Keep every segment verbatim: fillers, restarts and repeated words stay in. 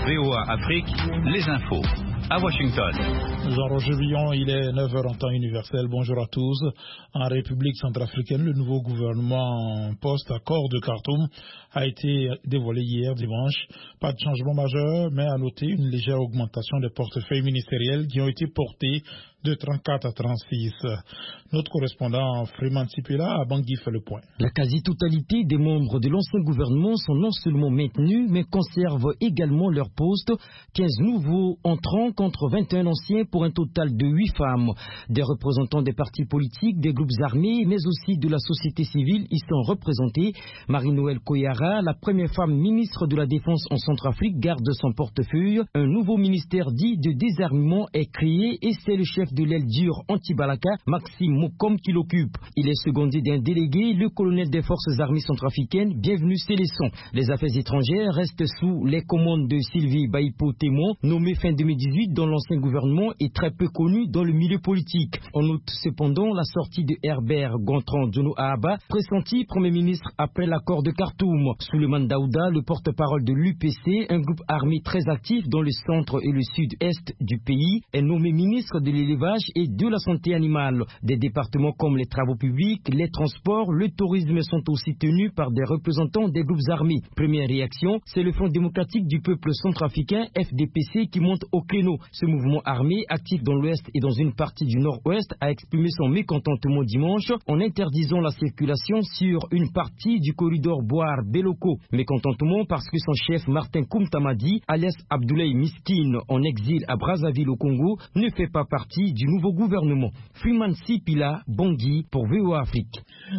V O A Afrique, les infos. À Washington. Jean-Roger Billon, il est neuf heures en temps universel. Bonjour à tous. En République centrafricaine, le nouveau gouvernement en poste, accord de Khartoum, a été dévoilé hier dimanche. Pas de changement majeur, mais à noter une légère augmentation des portefeuilles ministériels qui ont été portés de trente-quatre à trente-six. Notre correspondant Freeman Sipila à Bangui fait le point. La quasi-totalité des membres de l'ancien gouvernement sont non seulement maintenus, mais conservent également leur poste. quinze nouveaux entrants contre vingt et un anciens pour un total de huit femmes. Des représentants des partis politiques, des groupes armés, mais aussi de la société civile y sont représentés. Marie-Noël Koyara, la première femme ministre de la Défense en Centrafrique, garde son portefeuille. Un nouveau ministère dit de désarmement est créé et c'est le chef de l'aile dure anti-Balaka, Maxime Mokom, qui l'occupe. Il est secondé d'un délégué, le colonel des forces armées centrafricaines, bienvenu Célesson. Les affaires étrangères restent sous les commandes de Sylvie Baipo-Témon, nommé fin deux mille dix-huit dans l'ancien gouvernement et très peu connu dans le milieu politique. On note cependant la sortie de Herbert Gontran Djono Ahaba, pressenti Premier ministre après l'accord de Khartoum. Souleymane Daouda, le porte-parole de l'U P C, un groupe armé très actif dans le centre et le sud-est du pays, est nommé ministre de l'élevage et de la santé animale. Des départements comme les travaux publics, les transports, le tourisme sont aussi tenus par des représentants des groupes armés. Première réaction, c'est le Front démocratique du peuple centrafricain, F D P C, qui monte au créneau. Ce mouvement armé, actif dans l'ouest et dans une partie du nord-ouest, a exprimé son mécontentement dimanche en interdisant la circulation sur une partie du corridor Boar-Beloko. Mécontentement parce que son chef Martin Koumtamadi, alias Abdoulaye Miskine, en exil à Brazzaville au Congo, ne fait pas partie du nouveau gouvernement. Freeman Sipila, Bangui pour V O A Afrique.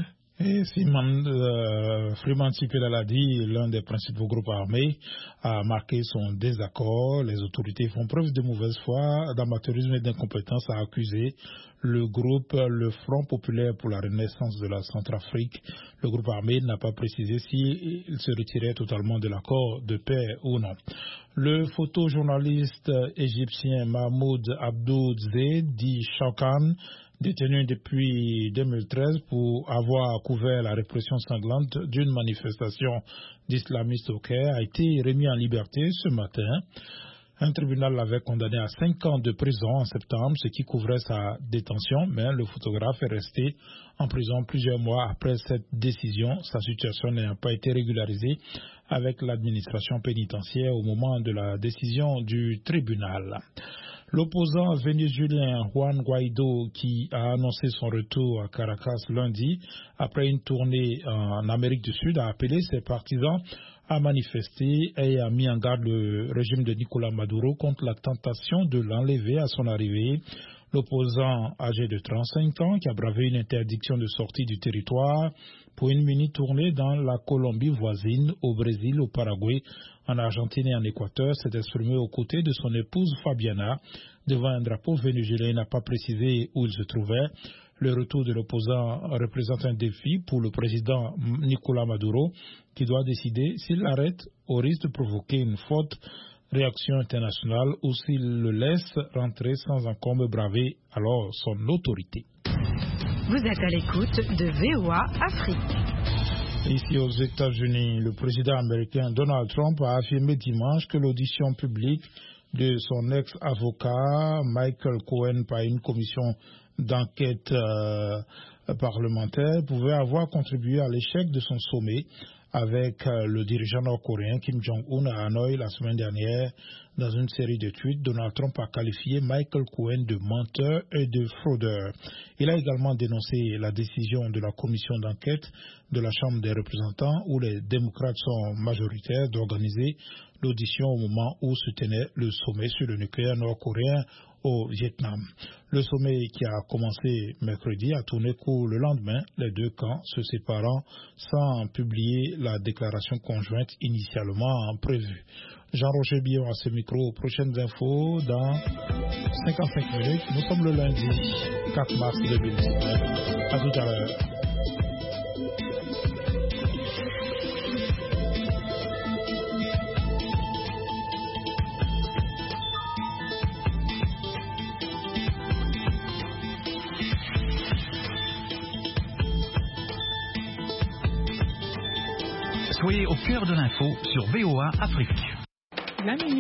Et Freeman, euh, Freeman Sipila l'a dit, l'un des principaux groupes armés a marqué son désaccord. Les autorités font preuve de mauvaise foi, d'amateurisme et d'incompétence, a accusé le groupe, le Front populaire pour la renaissance de la Centrafrique. Le groupe armé n'a pas précisé s'il se retirait totalement de l'accord de paix ou non. Le photojournaliste égyptien Mahmoud Abdou Zeid, dit Chaukan, détenu depuis deux mille treize pour avoir couvert la répression sanglante d'une manifestation d'islamistes au Caire, a été remis en liberté ce matin. Un tribunal l'avait condamné à cinq ans de prison en septembre, ce qui couvrait sa détention, mais le photographe est resté en prison plusieurs mois après cette décision, sa situation n'ayant pas été régularisée avec l'administration pénitentiaire au moment de la décision du tribunal. L'opposant vénézuélien Juan Guaido, qui a annoncé son retour à Caracas lundi après une tournée en Amérique du Sud, a appelé ses partisans à manifester et a mis en garde le régime de Nicolás Maduro contre la tentation de l'enlever à son arrivée. L'opposant âgé de trente-cinq ans, qui a bravé une interdiction de sortie du territoire pour une mini-tournée dans la Colombie voisine, au Brésil, au Paraguay, en Argentine et en Équateur, s'est exprimé aux côtés de son épouse Fabiana devant un drapeau vénézuélien. Il n'a pas précisé où il se trouvait. Le retour de l'opposant représente un défi pour le président Nicolás Maduro, qui doit décider s'il arrête au risque de provoquer une forte réaction internationale ou s'il le laisse rentrer sans encore me braver alors son autorité. Vous êtes à l'écoute de V O A Afrique. Ici aux États-Unis, le président américain Donald Trump a affirmé dimanche que l'audition publique de son ex-avocat Michael Cohen par une commission d'enquête euh, parlementaire pouvait avoir contribué à l'échec de son sommet avec euh, le dirigeant nord-coréen Kim Jong-un à Hanoï la semaine dernière. Dans une série de tweets, Donald Trump a qualifié Michael Cohen de menteur et de fraudeur. Il a également dénoncé la décision de la commission d'enquête de la Chambre des représentants, où les démocrates sont majoritaires, d'organiser l'audition au moment où se tenait le sommet sur le nucléaire nord-coréen au Vietnam. Le sommet qui a commencé mercredi a tourné court le lendemain, les deux camps se séparant sans publier la déclaration conjointe initialement prévue. Jean-Roger Billon à ce micro. Prochaines infos dans cinquante-cinq minutes. Nous sommes le lundi quatre mars deux mille dix-neuf. À tout à l'heure. Soyez au cœur de l'info sur V O A Afrique.